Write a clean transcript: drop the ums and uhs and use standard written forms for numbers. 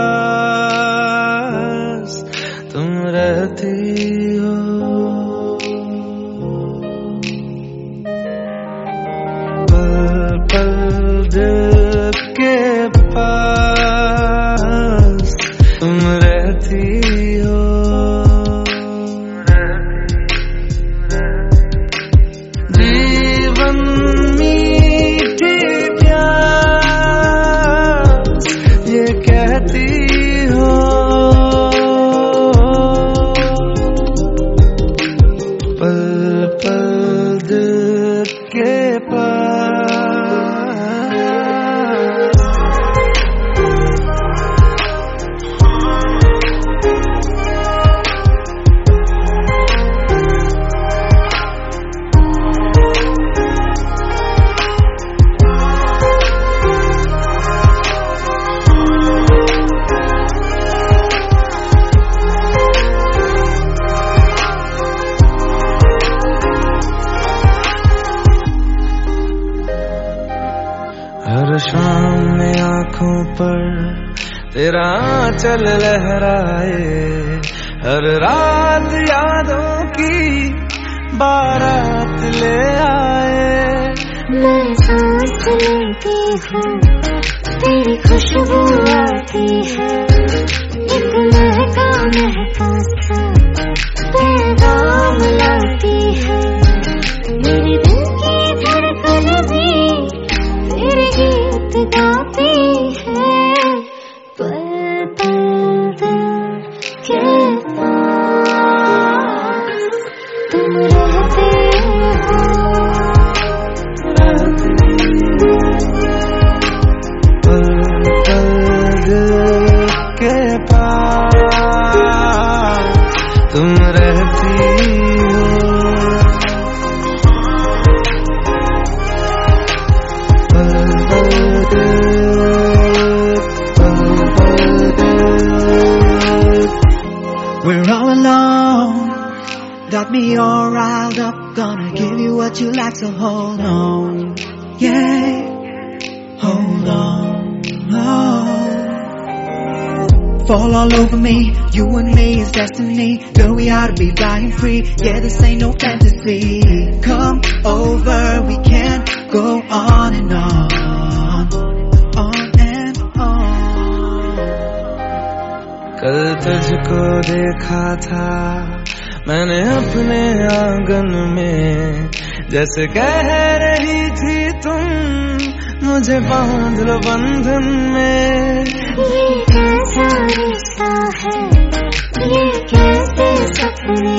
पास तुम रहती हो। पल पल दिल के पास तुम रहती हो। जीवन मीठी प्यास ये कहती हो। पल पल दिल के हर शाम में आँखों पर तेरा आंचल लहराए, हर रात यादों की बारात ले आए। मैं सांस लेती हूँ तेरी खुशबू आती है, एक महका महका सा पैगाम लाती है। मेरे दिल की धड़कन भी तेरे गीत गाती है। पल पल दिल के पास तुम रहते हो। पल पल दिल के पास तुम रहती हो। We're all alone, got me all riled up. Gonna give you what you like, so hold on. Yeah, hold on. Oh. Fall all over me, you and me is destiny. Girl, we ought to be flying free. Yeah, this ain't no fantasy. Come over, we can go on and on. कल तुझको देखा था मैंने अपने आंगन में, जैसे कह रही थी तुम मुझे बांध लो बंधन में। ये कैसा रिश्ता है, ये कैसे सपने